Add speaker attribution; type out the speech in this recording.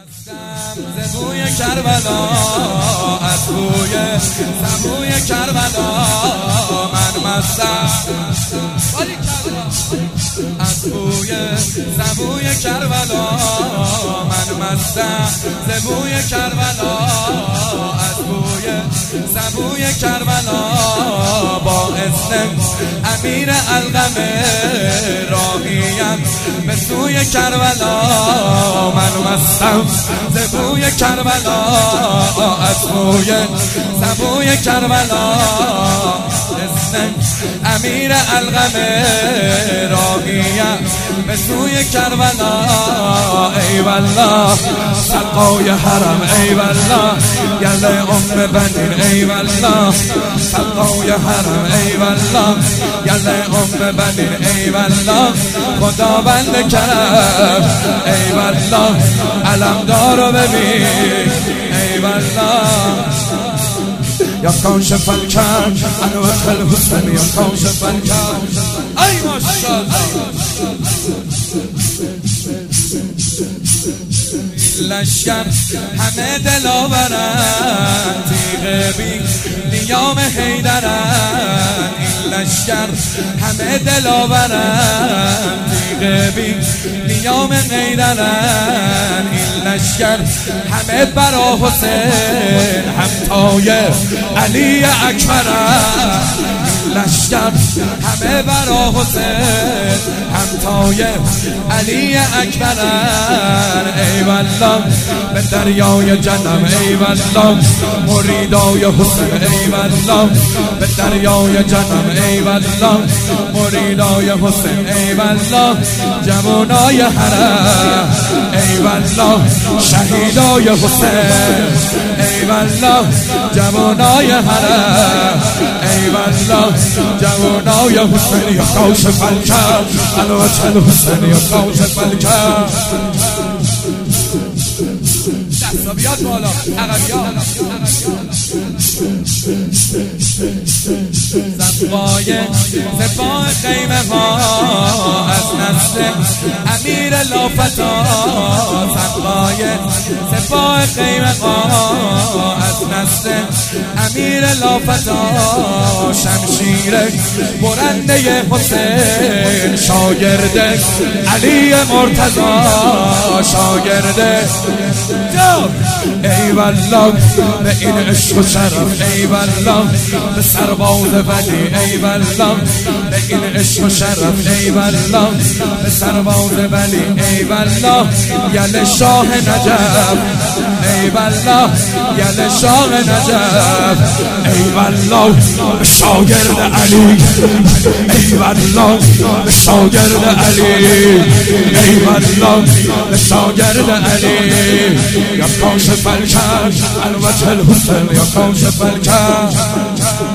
Speaker 1: ز بوی کربلا، از بوی سبوی کربلا من مستم. از بوی سبوی کربلا من مستم. ز بوی کربلا، از بوی سبوی کربلا با اسم امیر القم راهیم به سوی کربلا من مستم. ز بوی کربلا، از بوی سبوی کربلا اسم امیر القم راهیم به سوی کربلا. ای والله سقای حرم، ای والله گل ام بنین، ای والله سقای حرم، ای والله گل ام بنین، ای والله خدا بند کرم، ای والله علمدارو ببین، ای والله یا کاشف الکرب انوار الحسن، یا کاشف الکرب. ای ماشاءالله لشکر همه دلاورن، تیغ بی نیام حیدرن. این لشکر همه دلاورن، تیغ بی نیام حیدرن. این لشکر همه برا حسین همتای علی اکبرن. لشکر همه برا حسین همتای علی اکبرن. ای والله به دریای جنم، ای والله مریدای حسین، ای والله به دریای جنم، ای والله مریدای حسین، ای والله جوانای حرم، ای والله شهیدای حسین، ای والله جوانای حرم، ای والله جوانای حسین. یا کاشف الکرب الوجه الحسین، یا کاشف الکرب. دستابیات بالا عقبیات زنبای سپاه خیمه ها از نسل امیر لافتا. زنبای سپاه خیمه ها از نسل امیر لافتا. شمشیر برنده حسین، شاگرد علی مرتضی، شاگرد ای والله به این عشق و شرف، ای والله به سرباز ولی، ای والله به این عشق و شرف، ای والله به سرباز ولی، ای والله یل شاه نجف، ای والله یل شاه نجف، ای والله شاگرد علی، ای والله شاگرد علی، ای والله شاگرد علی. یا کاشف الکرب الوجه الحسن، یا کاشف الکرب.